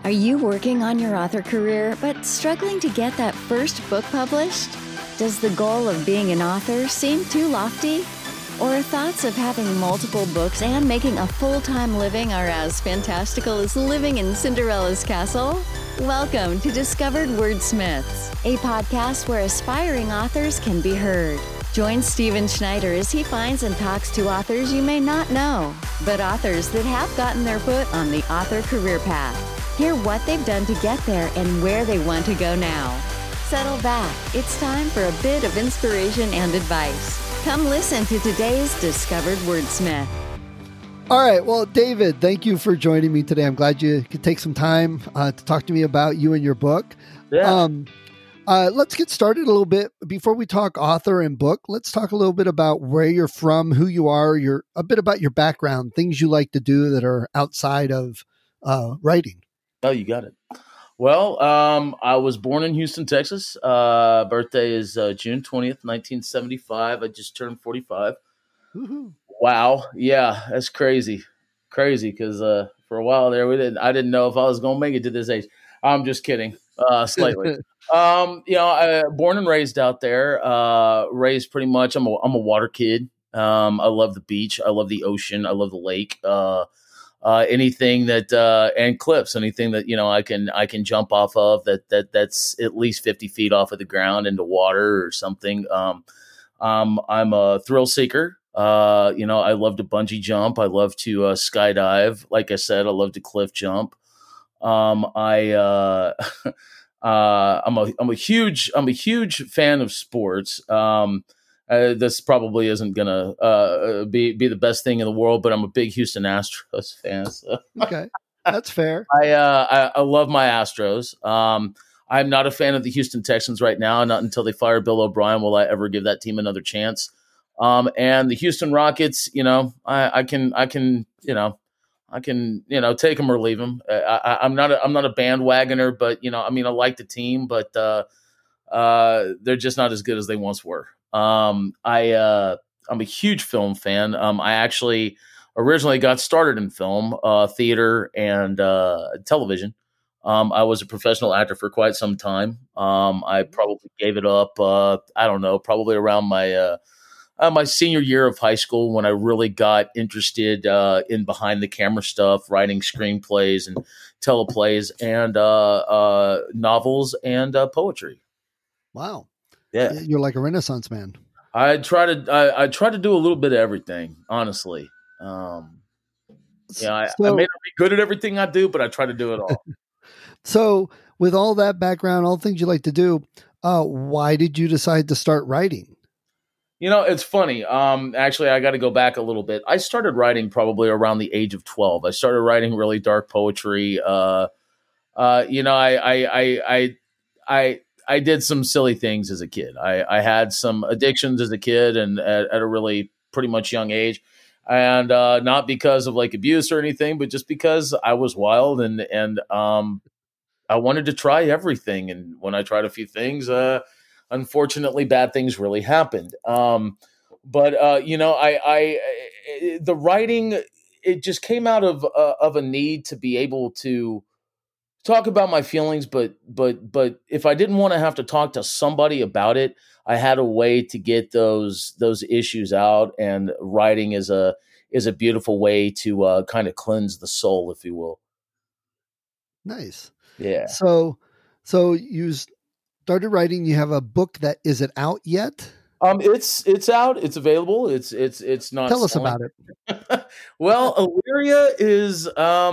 Are you working on your author career but struggling to get that first book published? Does the goal of being an author seem too lofty? Or thoughts of having multiple books and making a full-time living are as fantastical as living in Cinderella's castle? Welcome to Discovered Wordsmiths, a podcast where aspiring authors can be heard. Join Stephen Schneider as he finds and talks to authors you may not know, but authors that have gotten their foot on the author career path. Hear what they've done to get there and where they want to go now. Settle back. It's time for a bit of inspiration and advice. Come listen to today's Discovered Wordsmith. All right. Well, David, thank you for joining me today. I'm glad you could take some time to talk to me about you and your book. Yeah. Let's get started a little bit. Before we talk author and book, let's talk a little bit about where you're from, who you are, a bit about your background, things you like to do that are outside of writing. Oh, you got it. Well, I was born in Houston, Texas. Birthday is June 20th, 1975. I just turned 45. Woo-hoo. Wow. Yeah, that's crazy. Crazy because for a while there, I didn't know if I was going to make it to this age. I'm just kidding. Slightly. Born and raised out there, raised pretty much. I'm a water kid. I love the beach. I love the ocean. I love the lake. Anything that and cliffs, anything that I can jump off of that's at least 50 feet off of the ground into water or something. I'm a thrill seeker. I love to bungee jump. I love to skydive. Like I said, I love to cliff jump. I'm a huge fan of sports. This probably isn't gonna be the best thing in the world, but I'm a big Houston Astros fan. So. Okay, that's fair. I love my Astros. I'm not a fan of the Houston Texans right now. Not until they fire Bill O'Brien will I ever give that team another chance. And the Houston Rockets, I can take them or leave them. I'm not a bandwagoner, but I like the team, but they're just not as good as they once were. I'm a huge film fan. I actually originally got started in film, theater, and television. I was a professional actor for quite some time. I probably gave it up. Probably around my senior year of high school when I really got interested in behind the camera stuff, writing screenplays and teleplays and novels and poetry. Wow. Yeah, you're like a Renaissance man. I try to do a little bit of everything, honestly. I may not be good at everything I do, but I try to do it all. So with all that background, all the things you like to do, why did you decide to start writing? It's funny. Actually, I got to go back a little bit. I started writing probably around the age of 12. I started writing really dark poetry. I did some silly things as a kid. I had some addictions as a kid and at a really pretty much young age. And not because of like abuse or anything, but just because I was wild and I wanted to try everything. And when I tried a few things, unfortunately, bad things really happened. The writing, it just came out of a need to be able to talk about my feelings, but if I didn't want to have to talk to somebody about it, I had a way to get those issues out, and writing is a beautiful way to kind of cleanse the soul, if you will. Nice. Yeah. So you started writing. You have a book that is it out yet? It's out. It's available. It's not. Tell us selling. about it. Well, Illyria is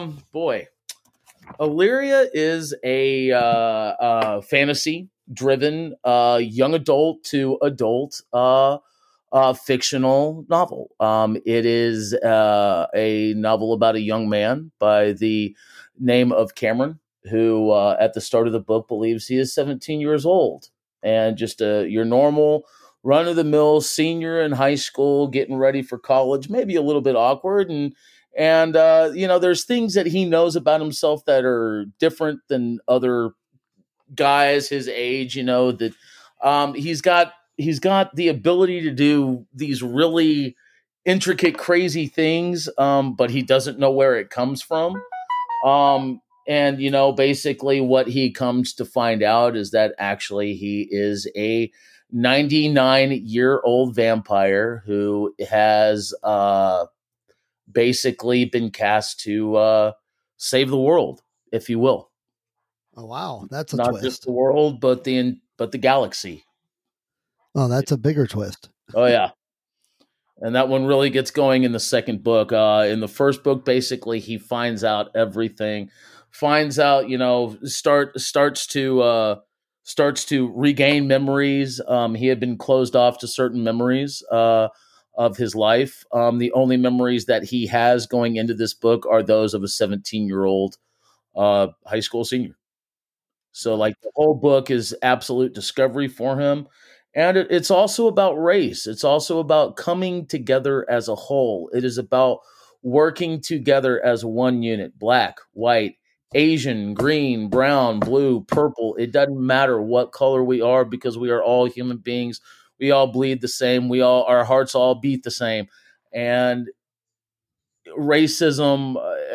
Illyria is a fantasy-driven young adult to adult fictional novel. It is a novel about a young man by the name of Cameron, who at the start of the book believes he is 17 years old and just your normal run-of-the-mill senior in high school, getting ready for college, maybe a little bit awkward and there's things that he knows about himself that are different than other guys his age, that he's got the ability to do these really intricate, crazy things, but he doesn't know where it comes from. And, you know, basically what he comes to find out is that actually he is a 99-year-old vampire who has basically been cast to save the world, if you will. Oh, wow. That's a Not twist. just the world, but the galaxy. Oh, that's a bigger twist. Oh, yeah. And that one really gets going in the second book. In the first book, basically, he finds out everything. Finds out, you know, starts to regain memories. He had been closed off to certain memories of his life. The only memories that he has going into this book are those of a 17-year-old high school senior. So, like, the whole book is absolute discovery for him. And it's also about race. It's also about coming together as a whole. It is about working together as one unit: black, white, Asian, green, brown, blue, purple. It doesn't matter what color we are, because we are all human beings. We all bleed the same. Our hearts all beat the same. And racism,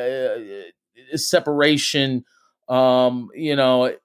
separation, you know,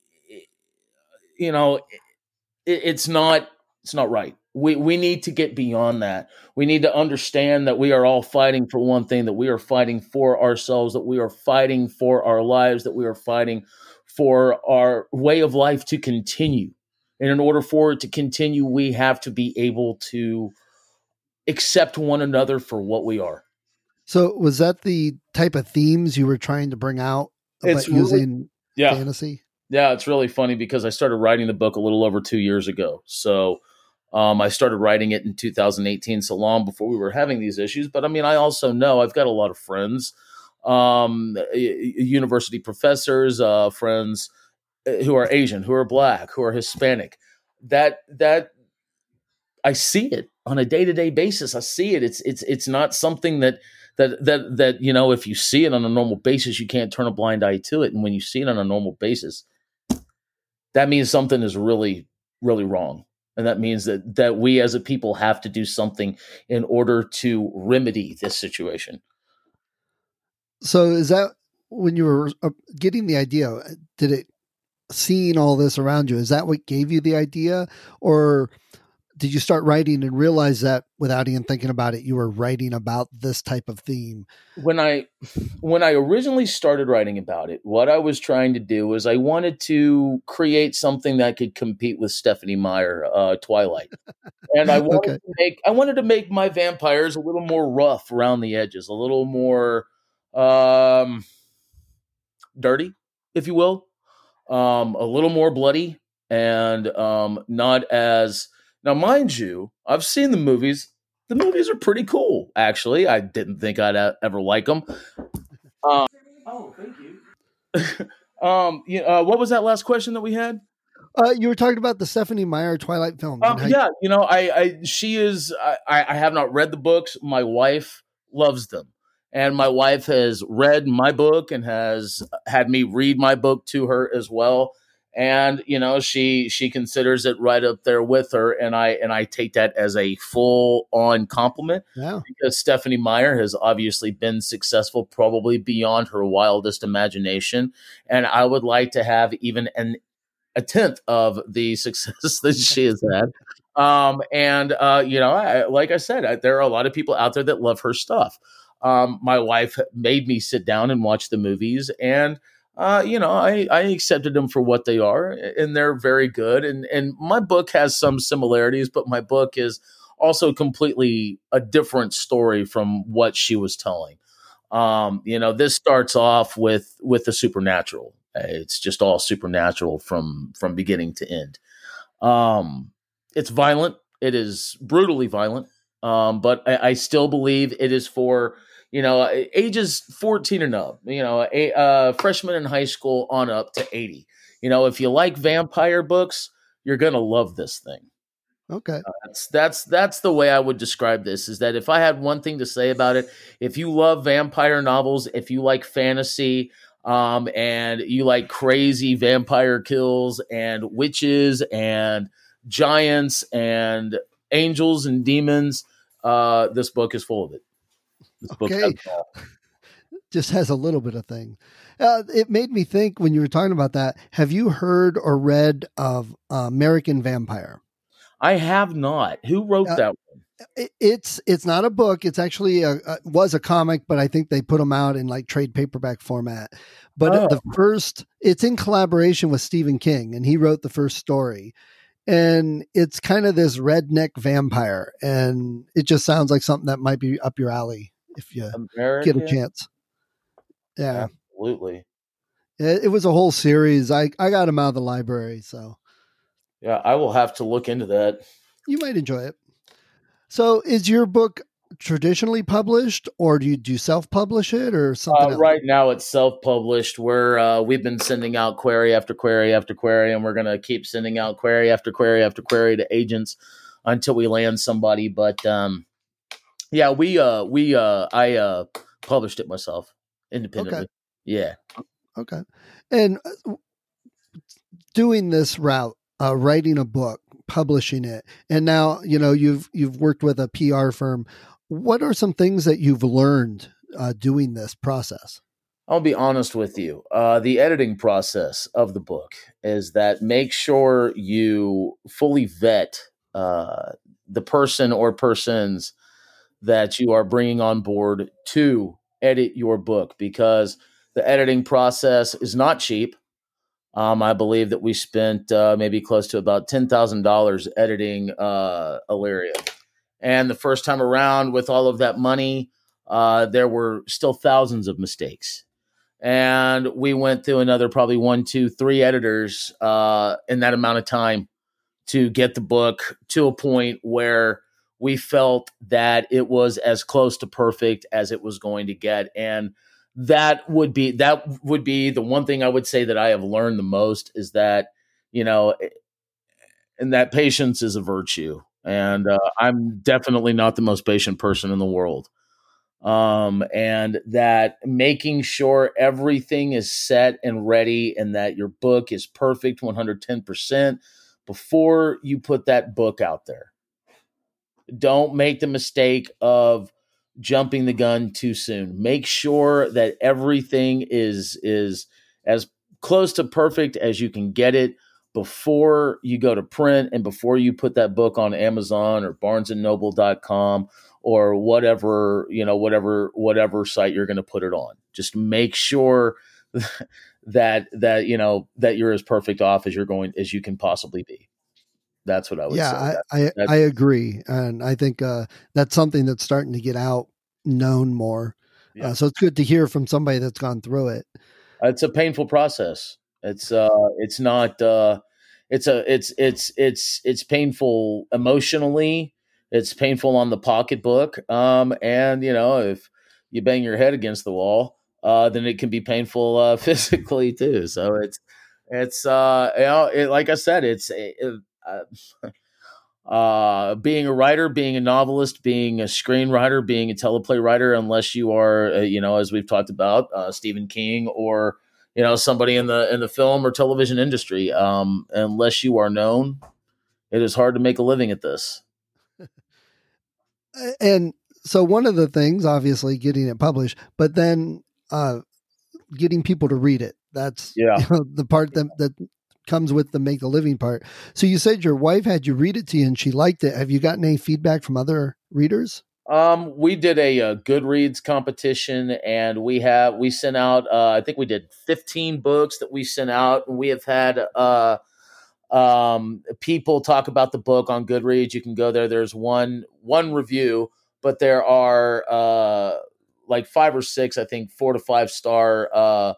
it's not right. We need to get beyond that. We need to understand that we are all fighting for one thing, that we are fighting for ourselves, that we are fighting for our lives, that we are fighting for our way of life to continue. And in order for it to continue, we have to be able to accept one another for what we are. So was that the type of themes you were trying to bring out about using fantasy? Yeah, it's really funny because I started writing the book a little over 2 years ago. So I started writing it in 2018, so long before we were having these issues. But I mean, I also know I've got a lot of friends, university professors, friends who are Asian, who are black, who are Hispanic. That I see it on a day-to-day basis. I see it. It's not something that you know, if you see it on a normal basis, you can't turn a blind eye to it. And when you see it on a normal basis, that means something is really, really wrong. And that means that we as a people have to do something in order to remedy this situation. So is that when you were getting the idea, did it, seeing all this around you, is that what gave you the idea? Or did you start writing and realize that without even thinking about it, you were writing about this type of theme? When I originally started writing about it, what I was trying to do was I wanted to create something that could compete with Stephenie Meyer, Twilight. And I wanted to make my vampires a little more rough around the edges, a little more dirty, if you will, a little more bloody, and not as... Now, mind you, I've seen the movies. The movies are pretty cool, actually. I didn't think I'd ever like them. Oh, thank you. What was that last question that we had? You were talking about the Stephenie Meyer Twilight film. Yeah, you know, she is. I have not read the books. My wife loves them, and my wife has read my book and has had me read my book to her as well. And, you know, she considers it right up there with her. And I take that as a full on compliment, because Stephenie Meyer has obviously been successful, probably beyond her wildest imagination. And I would like to have even a tenth of the success that she has had. You know, like I said, there are a lot of people out there that love her stuff. My wife made me sit down and watch the movies, and you know, I accepted them for what they are, and they're very good. And my book has some similarities, but my book is also completely a different story from what she was telling. You know, this starts off with the supernatural. It's just all supernatural from beginning to end. It's violent. It is brutally violent. But I still believe it is for, you know, ages 14 and up, you know, freshman in high school on up to 80. You know, if you like vampire books, you're going to love this thing. Okay. That's the way I would describe this, is that if I had one thing to say about it, if you love vampire novels, if you like fantasy, and you like crazy vampire kills and witches and giants and angels and demons, this book is full of it. Okay. Just has a little bit of thing. It made me think when you were talking about that. Have you heard or read of American Vampire? I have not. Who wrote that one? It's not a book. It's actually was a comic, but I think they put them out in like trade paperback format. But it's in collaboration with Stephen King, and he wrote the first story. And it's kind of this redneck vampire, and it just sounds like something that might be up your alley if you get a chance. Yeah, absolutely. It was a whole series. I got them out of the library, so yeah, I will have to look into that. You might enjoy it. So, is your book traditionally published, or do you self-publish it, or something else? Right now, it's self-published. We've been sending out query after query after query, and we're going to keep sending out query after query after query to agents until we land somebody. But yeah, I published it myself independently. Okay. Yeah. Okay. And doing this route, writing a book, publishing it, and now you've worked with a PR firm. What are some things that you've learned doing this process? I'll be honest with you. The editing process of the book is that make sure you fully vet the person or persons that you are bringing on board to edit your book, because the editing process is not cheap. I believe that we spent maybe close to about $10,000 editing Illyria. And the first time around with all of that money, there were still thousands of mistakes. And we went through another probably 1, 2, 3 editors in that amount of time to get the book to a point where we felt that it was as close to perfect as it was going to get. And that would be the one thing I would say that I have learned the most, is that, and that patience is a virtue. And I'm definitely not the most patient person in the world. And that making sure everything is set and ready and that your book is perfect 110% before you put that book out there. Don't make the mistake of jumping the gun too soon. Make sure that everything is as close to perfect as you can get it before you go to print and before you put that book on Amazon or barnesandnoble.com or whatever site you're going to put it on. Just make sure that you're as perfect off as you can possibly be. That's what I would say. I agree. And I think that's something that's starting to get out known more. Yeah. So it's good to hear from somebody that's gone through it. It's a painful process. It's painful emotionally. It's painful on the pocketbook. And if you bang your head against the wall, then it can be painful physically too. So it's like I said, being a writer, being a novelist, being a screenwriter, being a teleplay writer, unless you are, as we've talked about, Stephen King or, somebody in the film or television industry, unless you are known, it is hard to make a living at this. And so one of the things, obviously getting it published, but then getting people to read it. That's the part that comes with the make a living part. So you said your wife had you read it to you and she liked it. Have you gotten any feedback from other readers? We did a Goodreads competition, and we sent out, I think we did 15 books that we sent out, and we have had people talk about the book on Goodreads. You can go there. There's one review, but there are like 5 or 6, I think 4 to 5 star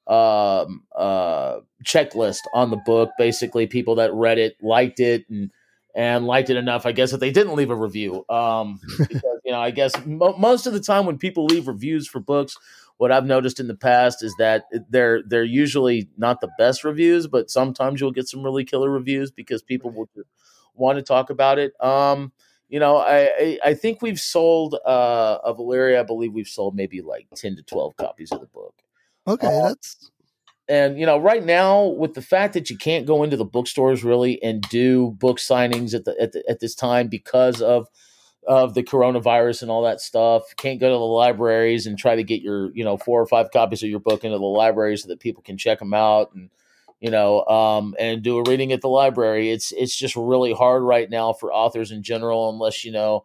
checklist on the book. Basically, people that read it liked it and liked it enough, I guess, that they didn't leave a review. Because, I guess most of the time when people leave reviews for books, what I've noticed in the past is that they're usually not the best reviews, but sometimes you'll get some really killer reviews because people will want to talk about it. I think we've sold of Illyria, I believe we've sold maybe like 10 to 12 copies of the book. Okay, and right now, with the fact that you can't go into the bookstores really and do book signings at this time because of of the coronavirus and all that stuff. Can't go to the libraries and try to get your, 4 or 5 copies of your book into the library so that people can check them out and, and do a reading at the library. It's just really hard right now for authors in general, unless,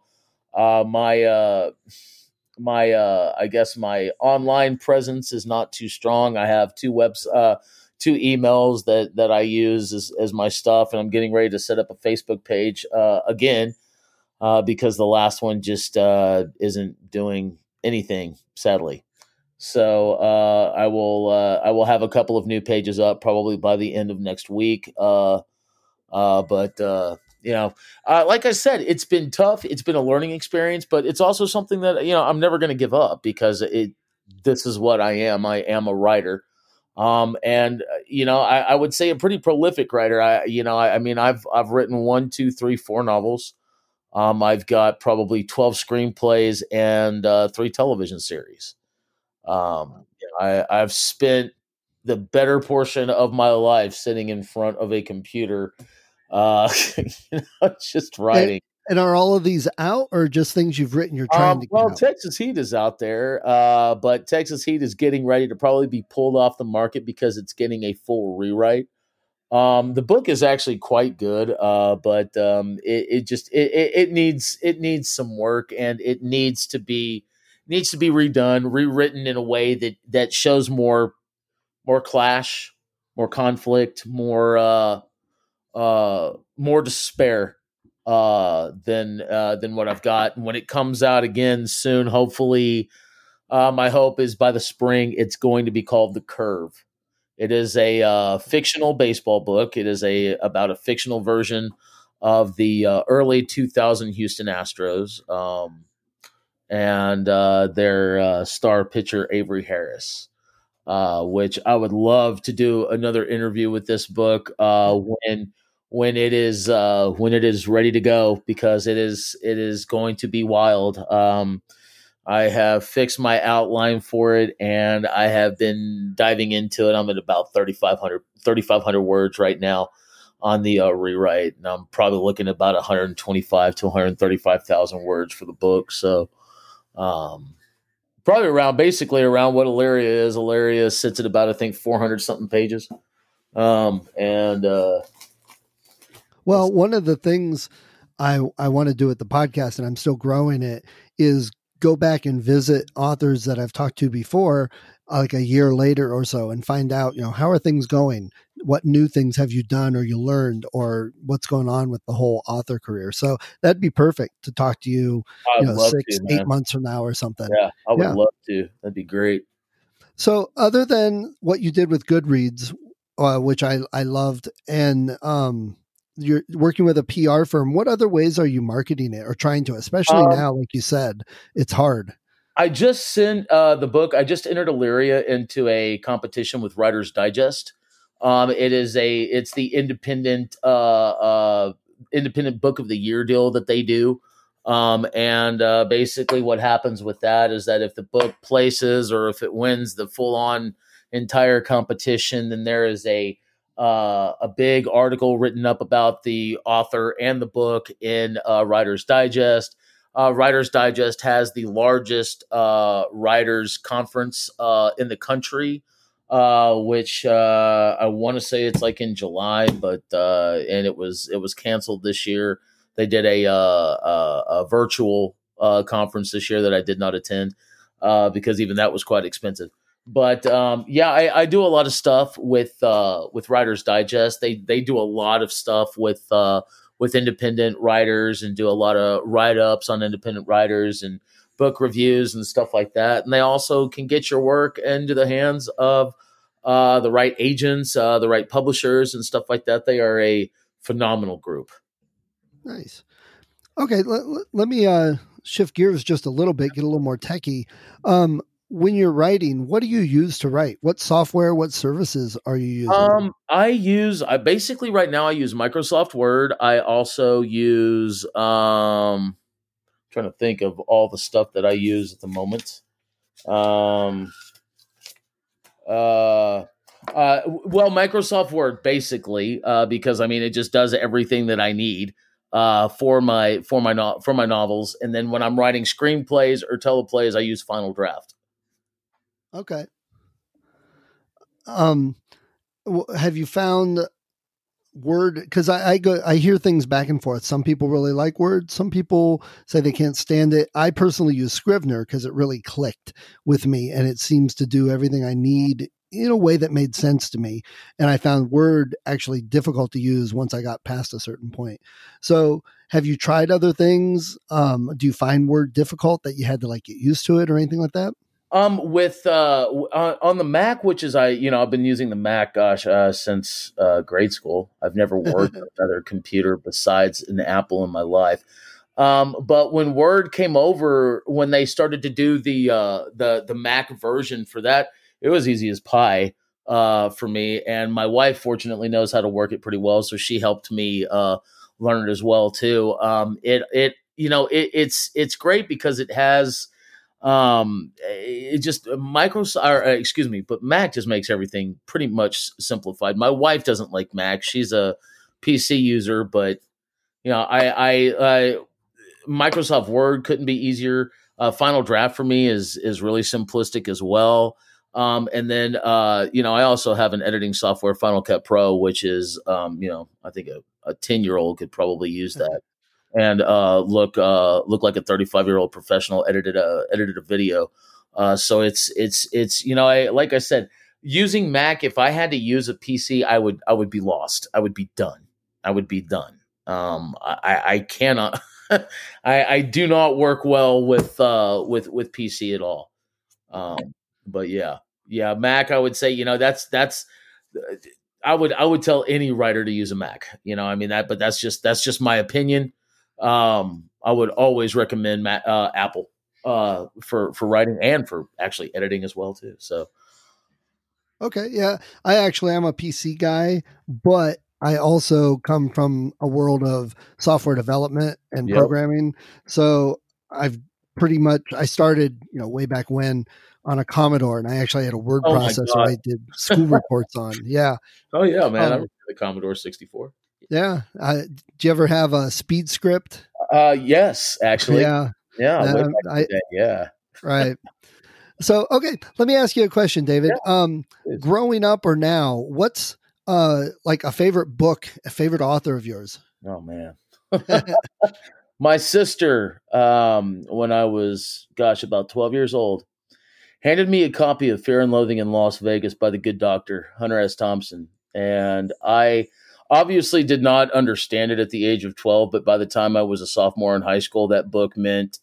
I guess my online presence is not too strong. I have 2 emails that I use as my stuff, and I'm getting ready to set up a Facebook page again. Because the last one just isn't doing anything, sadly. So I will have a couple of new pages up probably by the end of next week. But like I said, it's been tough. It's been a learning experience, but it's also something that I'm never going to give up because this is what I am. I am a writer. I would say a pretty prolific writer. I've written 1, 2, 3, 4 novels. I've got probably 12 screenplays and 3 television series. I've spent the better portion of my life sitting in front of a computer, just writing. And are all of these out, or just things you've written you're trying to get out? Texas Heat is out there, but Texas Heat is getting ready to probably be pulled off the market because it's getting a full rewrite. The book is actually quite good, but it needs some work, and it needs to be redone, rewritten in a way that shows more clash, more conflict, more despair than what I've got. And when it comes out again soon, hopefully, my hope is by the spring it's going to be called The Curve. It is a fictional baseball book. It is about a fictional version of the early 2000 Houston Astros and their star pitcher Avery Harris, which I would love to do another interview with this book when it is ready to go, because it is going to be wild. I have fixed my outline for it, and I have been diving into it. I'm at about 3,500 words right now on the rewrite, and I'm probably looking at about 125 to 135,000 words for the book. So probably basically around what Illyria is. Illyria sits at about, I think, 400 something pages. Well, one of the things I want to do at the podcast, and I'm still growing it, is go back and visit authors that I've talked to before, like a year later or so, and find out, how are things going? What new things have you done or you learned, or what's going on with the whole author career? So that'd be perfect to talk to you, 8 months from now or something. Yeah, I would love to. That'd be great. So other than what you did with Goodreads, which I loved, and you're working with a PR firm, what other ways are you marketing it or trying to, especially now, like you said, it's hard? I just sent the book. I just entered Illyria into a competition with Writer's Digest. It's the independent book of the year deal that they do. Basically what happens with that is that if the book places or if it wins the full on entire competition, then there is a big article written up about the author and the book in Writer's Digest. Writer's Digest has the largest writers conference in the country, which I want to say it's like in July, but and it was canceled this year. They did a virtual conference this year that I did not attend because even that was quite expensive. But I do a lot of stuff with Writer's Digest. They do a lot of stuff with independent writers and do a lot of write-ups on independent writers and book reviews and stuff like that. And they also can get your work into the hands of the right agents, the right publishers and stuff like that. They are a phenomenal group. Nice. Okay, let me shift gears just a little bit, get a little more techie. When you're writing, what do you use to write? What software, what services are you using? I basically right now I use Microsoft Word. I also use trying to think of all the stuff that I use at the moment. Microsoft Word basically, because I mean it just does everything that I need. for my novels, and then when I'm writing screenplays or teleplays, I use Final Draft. Okay. Have you found Word? Because I hear things back and forth. Some people really like Word. Some people say they can't stand it. I personally use Scrivener because it really clicked with me, and it seems to do everything I need in a way that made sense to me. And I found Word actually difficult to use once I got past a certain point. So have you tried other things? Do you find Word difficult that you had to like get used to it or anything like that? With on the Mac, which is I've been using the Mac, since grade school. I've never worked on another computer besides an Apple in my life. But when Word came over, when they started to do the Mac version for that, it was easy as pie for me. And my wife, fortunately, knows how to work it pretty well, so she helped me learn it as well too. It's great because it has. It just but Mac just makes everything pretty much simplified. My wife doesn't like Mac. She's a PC user, but I Microsoft Word couldn't be easier. Final Draft for me is really simplistic as well. And then I also have an editing software, Final Cut Pro, which is I think a 10-year-old could probably use that and look like a 35-year-old professional edited a video. So it's like I said, using Mac. If I had to use a PC, I would be lost. I would be done. I cannot. I do not work well with PC at all. But yeah, Mac. I would say that's. I would tell any writer to use a Mac. But that's just my opinion. I would always recommend Apple for writing and for actually editing as well too. So, okay, yeah, I actually am a PC guy, but I also come from a world of software development and programming. So I started I started way back when on a Commodore, and I actually had a word processor I did school reports on. Yeah. Oh yeah, man, I remember the Commodore 64. Yeah. Do you ever have a Speed Script? Yes, actually. Yeah. Yeah. Right. So, okay, let me ask you a question, David. Yeah. Growing up or now, what's like a favorite book, a favorite author of yours? Oh man. My sister, when I was, about 12 years old, handed me a copy of Fear and Loathing in Las Vegas by the good doctor, Hunter S. Thompson. And I obviously did not understand it at the age of 12, but by the time I was a sophomore in high school, that book meant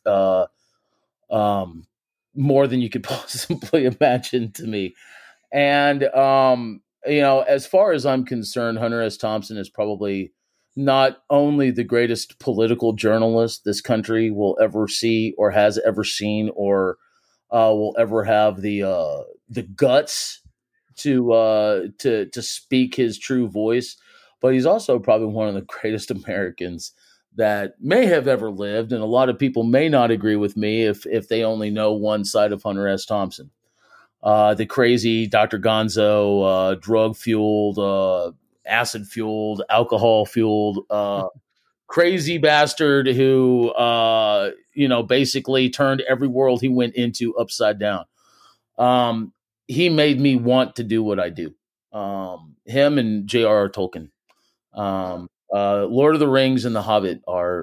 more than you could possibly imagine to me. And, as far as I'm concerned, Hunter S. Thompson is probably not only the greatest political journalist this country will ever see or has ever seen or will ever have the guts to speak his true voice, but he's also probably one of the greatest Americans that may have ever lived. And a lot of people may not agree with me if they only know one side of Hunter S. Thompson. The crazy Dr. Gonzo, drug-fueled, acid-fueled, alcohol-fueled, crazy bastard who, basically turned every world he went into upside down. He made me want to do what I do. Him and J.R.R. Tolkien. Lord of the Rings and The Hobbit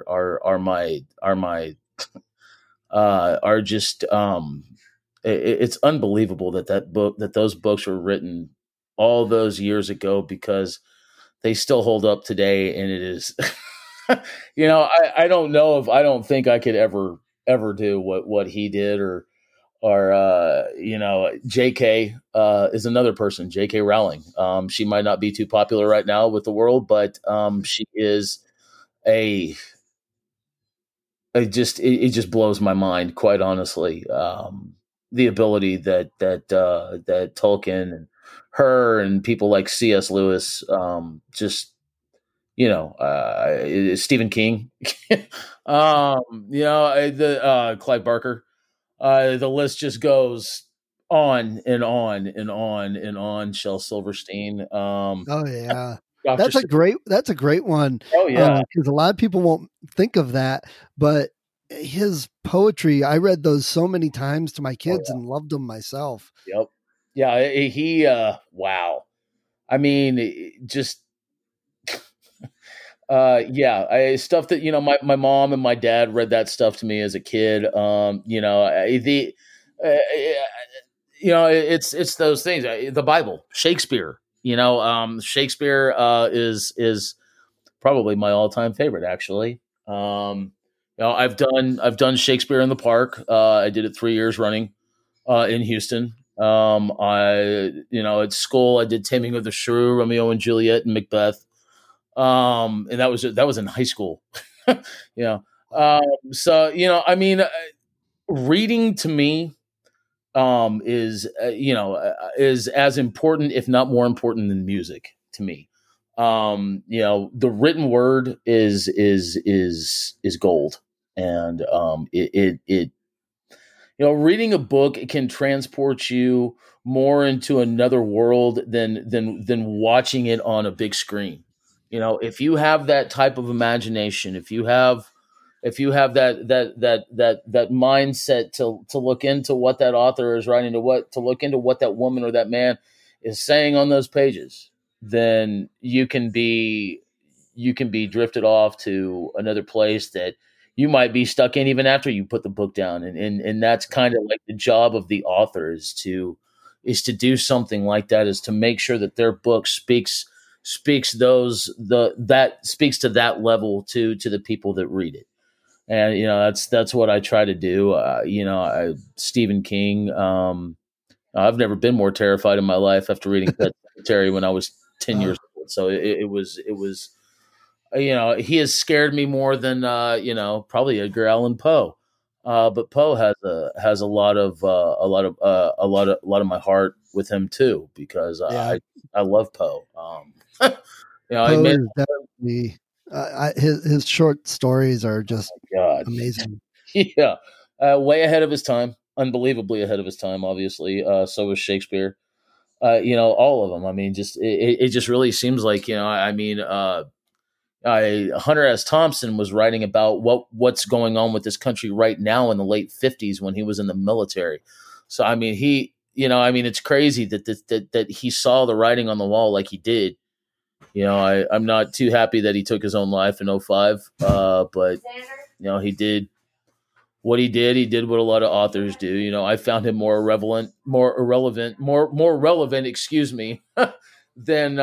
are just it's unbelievable that those books were written all those years ago, because they still hold up today. And it is, I don't think I could ever do what he did or JK is another person, JK Rowling. She might not be too popular right now with the world, but she is it just blows my mind, quite honestly. The ability that Tolkien and her and people like C.S. Lewis, Stephen King, Clive Barker, the list just goes on and on and on and on. Shel Silverstein. Oh yeah. Dr. That's a great one. Oh yeah. Because a lot of people won't think of that, but his poetry, I read those so many times to my kids and loved them myself. Yep. Yeah. He, wow. I mean, just, stuff that, my mom and my dad read that stuff to me as a kid. It's those things, the Bible, Shakespeare, Shakespeare, is probably my all-time favorite, actually. I've done Shakespeare in the Park. I did it 3 years running, in Houston. At school, I did Taming of the Shrew, Romeo and Juliet, and Macbeth. And that was in high school. Reading to me, is as important, if not more important, than music to me. The written word is gold, and reading a book, it can transport you more into another world than watching it on a big screen. If you have that type of imagination, if you have that mindset to look into what that author is writing, to look into what that woman or that man is saying on those pages, then you can be drifted off to another place that you might be stuck in even after you put the book down. And that's kind of like the job of the author is to do something like that, is to make sure that their book speaks to that level to the people that read it. And, that's what I try to do. Stephen King, I've never been more terrified in my life after reading Pet Sematary when I was 10 years old. So it was, he has scared me more than, probably Edgar Allan Poe. But Poe has a lot of my heart with him too, because I love Poe. Poe is definitely, his short stories are just amazing. Yeah. Way ahead of his time, unbelievably ahead of his time, obviously. So was Shakespeare, all of them. I mean, just, it just really seems like, Hunter S. Thompson was writing about what's going on with this country right now in the late 50s when he was in the military. So, I mean, it's crazy that he saw the writing on the wall like he did. I'm not too happy that he took his own life in 2005. But he did what he did. He did what a lot of authors do. I found him more relevant, excuse me, than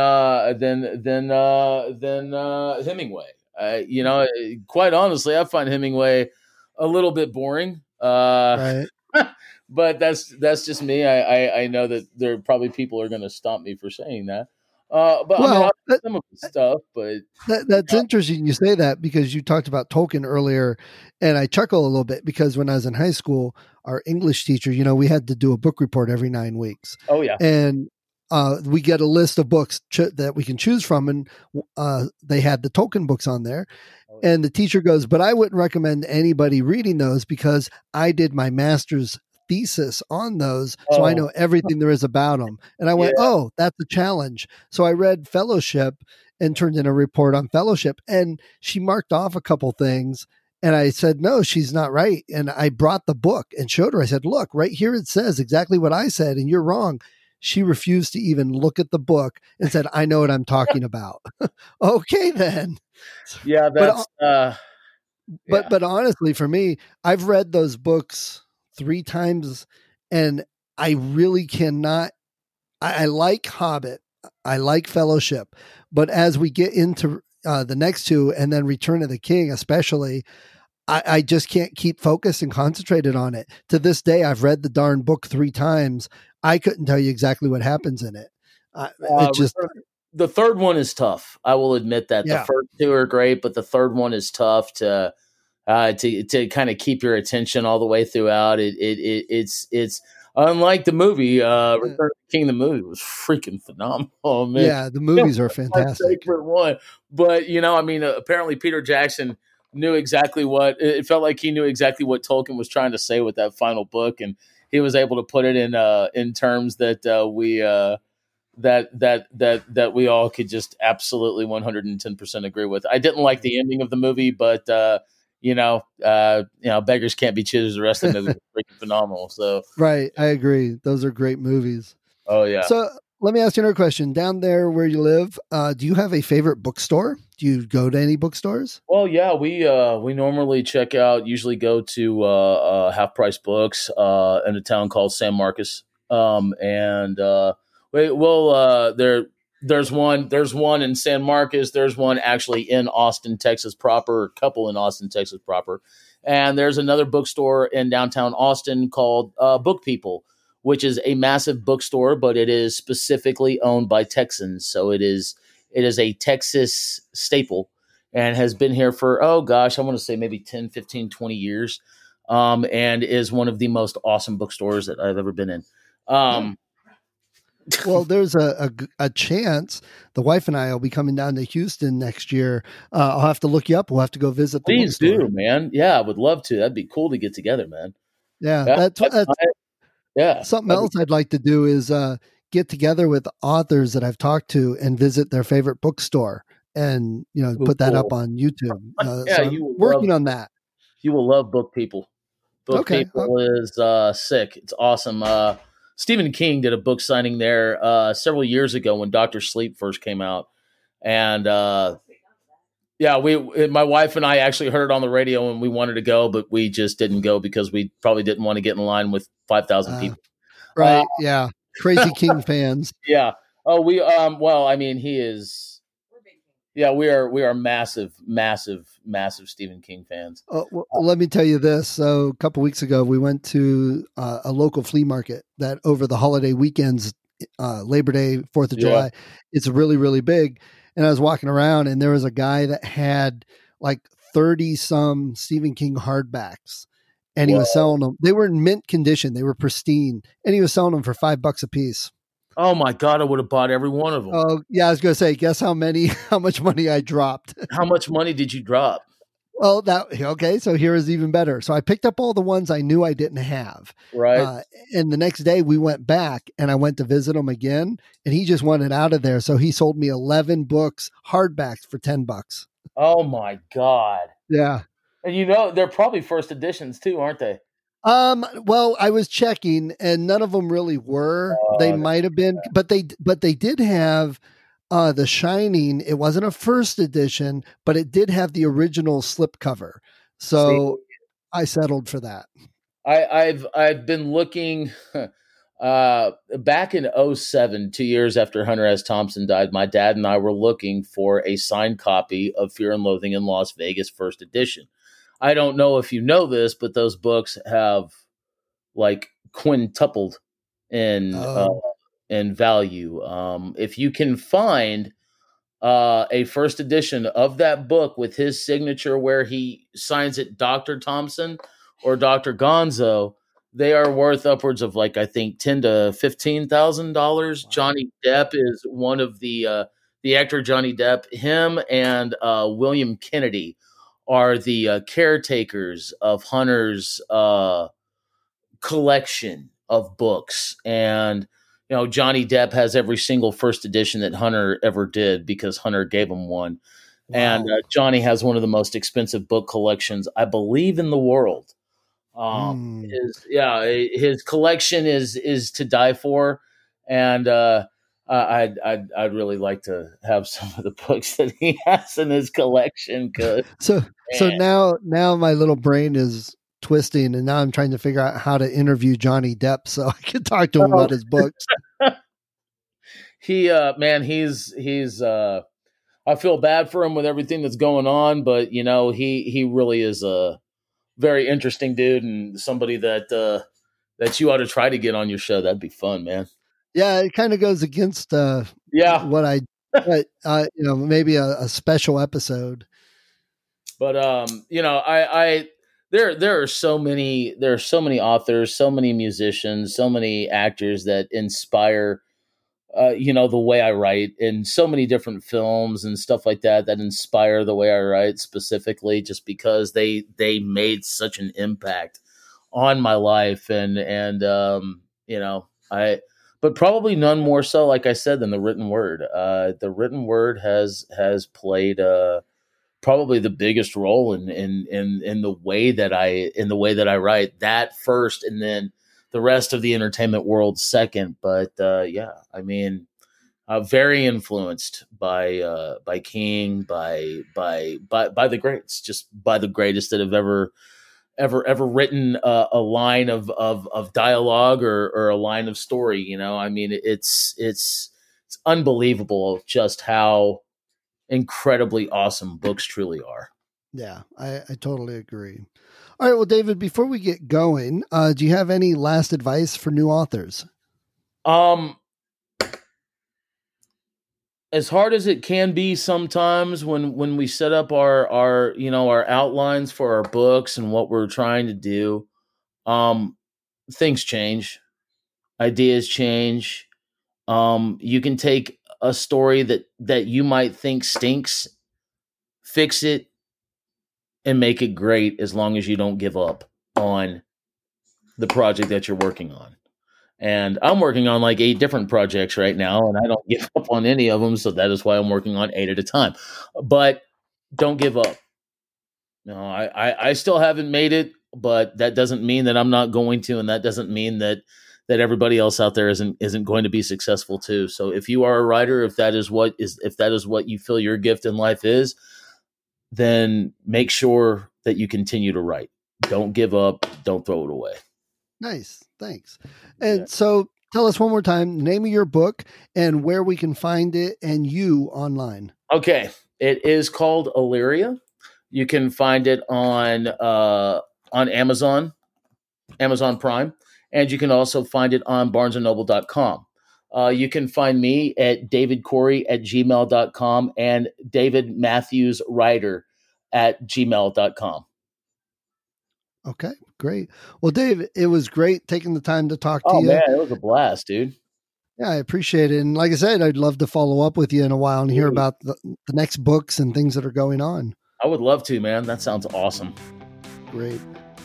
Hemingway. Quite honestly, I find Hemingway a little bit boring. Right. But that's just me. I know that there are probably people are going to stomp me for saying that. Some of the stuff, but that's interesting you say that, because you talked about Tolkien earlier, and I chuckle a little bit because when I was in high school, our English teacher, we had to do a book report every 9 weeks. Oh yeah, and we get a list of books that we can choose from, and they had the Tolkien books on there. And the teacher goes, "But I wouldn't recommend anybody reading those because I did my master's thesis on those, so I know everything there is about them." And I went, "Oh, that's a challenge." So I read Fellowship and turned in a report on Fellowship, and she marked off a couple things. And I said, "No, she's not right." And I brought the book and showed her. I said, "Look, right here it says exactly what I said, and you're wrong." She refused to even look at the book and said, "I know what I'm talking about." Okay, then. Yeah, that's. But honestly, for me, I've read those books 3 times, and I really cannot. I like Hobbit, I like Fellowship, but as we get into the next 2, and then Return of the King, especially, I just can't keep focused and concentrated on it. To this day, I've read the darn book 3 times. I couldn't tell you exactly what happens in it. The third one is tough. I will admit that. The first 2 are great, but the third one is tough to kind of keep your attention all the way throughout. It's unlike the movie. Return of the King, the movie was freaking phenomenal. Man. Yeah, the movies are fantastic. My favorite one, but apparently Peter Jackson knew exactly it felt like he knew exactly what Tolkien was trying to say with that final book, and he was able to put it in terms that that we all could just absolutely 110% agree with. I didn't like the ending of the movie, but beggars can't be choosers. The rest of the movie was freaking phenomenal. So right, I agree. Those are great movies. Oh yeah. So let me ask you another question. Down there where you live, do you have a favorite bookstore? Do you go to any bookstores? Well, yeah, we normally usually go to Half Price Books in a town called San Marcos, there's one in San Marcos. There's one actually in Austin, Texas proper. A couple in Austin, Texas proper, and there's another bookstore in downtown Austin called Book People, which is a massive bookstore, but it is specifically owned by Texans. So it is a Texas staple and has been here for, I want to say maybe 10, 15, 20 years, and is one of the most awesome bookstores that I've ever been in. Well, there's a chance the wife and I will be coming down to Houston next year. I'll have to look you up. We'll have to go visit the Please bookstore. do, man. Yeah, I would love to. That'd be cool to get together, man. Yeah, something else I'd like to do is get together with authors that I've talked to and visit their favorite bookstore and put that up on YouTube. So I'm working on that. You will love Book People. Book People is sick. It's awesome. Stephen King did a book signing there several years ago when Dr. Sleep first came out, and my wife and I actually heard it on the radio and we wanted to go, but we just didn't go because we probably didn't want to get in line with 5,000 people. Right. Yeah. Crazy King fans. Yeah. Oh, he is. Yeah, we are massive Stephen King fans. Well, let me tell you this. So a couple weeks ago, we went to a local flea market that over the holiday weekends, Labor Day, 4th of July, it's really, really big. And I was walking around and there was a guy that had like 30 some Stephen King hardbacks and he was selling them. They were in mint condition. They were pristine and he was selling them for $5 a piece. Oh my God, I would have bought every one of them. Oh yeah. I was going to say, guess how much money I dropped. How much money did you drop? Well, so here is even better. So I picked up all the ones I knew I didn't have. Right. And the next day we went back and I went to visit him again and he just wanted out of there. So he sold me 11 books, hardbacks for $10. Oh my God. Yeah. And they're probably first editions too, aren't they? Well, I was checking and none of them really were. They might've been, but they did have The Shining. It wasn't a first edition, but it did have the original slipcover. So I settled for that. I've been looking back in 2007, 2 years after Hunter S. Thompson died. My dad and I were looking for a signed copy of Fear and Loathing in Las Vegas first edition. I don't know if you know this, but those books have like quintupled in value. If you can find a first edition of that book with his signature where he signs it Dr. Thompson or Dr. Gonzo, they are worth upwards of like, I think $10,000 to $15,000. Wow. Johnny Depp is one of the actor Johnny Depp, him and William Kennedy are the caretakers of Hunter's collection of books. And, Johnny Depp has every single first edition that Hunter ever did because Hunter gave him one. Wow. And Johnny has one of the most expensive book collections, I believe, in the world. His collection is to die for. And I'd really like to have some of the books that he has in his collection. So now my little brain is twisting, and now I'm trying to figure out how to interview Johnny Depp so I can talk to him about his books. He's I feel bad for him with everything that's going on, but he really is a very interesting dude and somebody that you ought to try to get on your show. That'd be fun, man. Yeah, it kind of goes against what I maybe a special episode. But there are so many authors, so many musicians, so many actors that inspire the way I write, and so many different films and stuff like that inspire the way I write, specifically just because they made such an impact on my life. And but probably none more so, like I said, than the written word. The written word has played probably the biggest role in the way that I write. That first, and then the rest of the entertainment world second. But yeah, I mean, very influenced by King, by the greats, just by the greatest that have ever written a line of dialogue or a line of story. You know, I mean, it's unbelievable just how incredibly awesome books truly are. Yeah, I totally agree. All right, well, David, before we get going, do you have any last advice for new authors? As hard as it can be sometimes when we set up our outlines for our books and what we're trying to do, things change, ideas change. You can take a story that you might think stinks, fix it, and make it great, as long as you don't give up on the project that you're working on. And I'm working on like 8 different projects right now, and I don't give up on any of them. So that is why I'm working on 8 at a time. But don't give up. No, I still haven't made it, but that doesn't mean that I'm not going to, and that doesn't mean that everybody else out there isn't going to be successful too. So if you are a writer, if that is what you feel your gift in life is, then make sure that you continue to write. Don't give up. Don't throw it away. Nice. Thanks. And so tell us one more time, the name of your book and where we can find it and you online. Okay. It is called Illyria. You can find it on Amazon Prime, and you can also find it on barnesandnoble.com. You can find me at davidcorey@gmail.com and davidmatthewswriter@gmail.com. Okay, great. Well, Dave, it was great taking the time to talk to you. Oh, man, it was a blast, dude. Yeah, I appreciate it. And like I said, I'd love to follow up with you in a while and hear about the next books and things that are going on. I would love to, man. That sounds awesome. Great.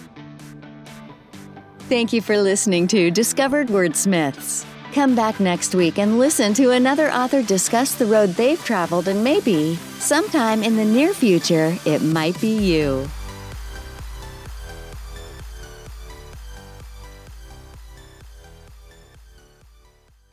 Thank you for listening to Discovered Wordsmiths. Come back next week and listen to another author discuss the road they've traveled, and maybe, sometime in the near future, it might be you.